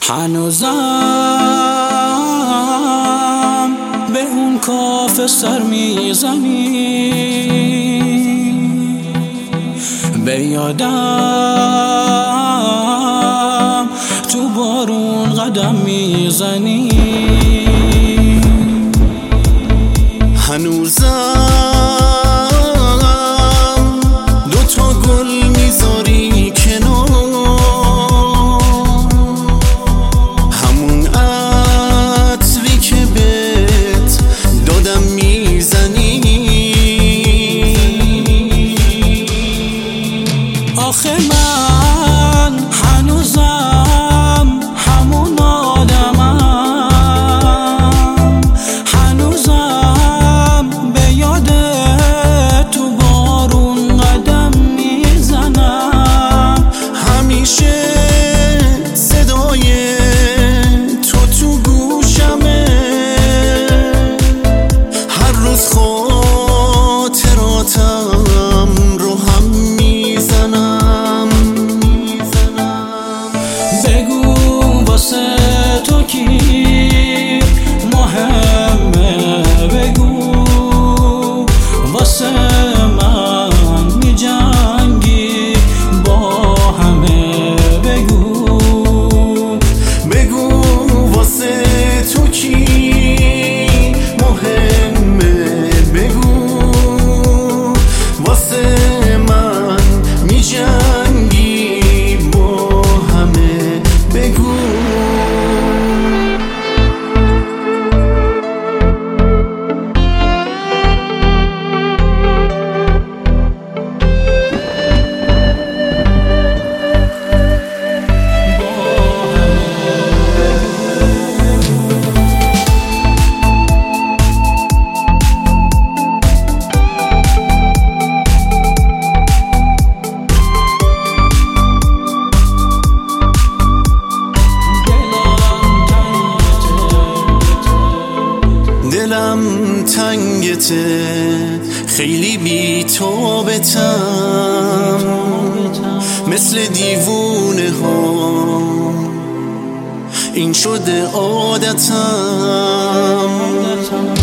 هنوزم به اون کافه سر میزنی، به یادم تو بارون قدم میزنی. هنوزم دوتا گل میذاری کنار، همون عطری که بهت دادم میزنی. آخه من هنوزم همون آدمم، هنوزم به یاد تو بارون قدم میزنم. همیشه صدای تو گوشمه، هر روز خاطراتم رو هم میزنم. بگو واسه تو کی مهمه، بگو واسه من میجنگی با همه، بگو واسه تو کی مهمه، بگو واسه من میجنگی با همه، بگو. دلم تنگته، خیلی بی‌تابتم، مثل دیوونه ها این شده عادتم.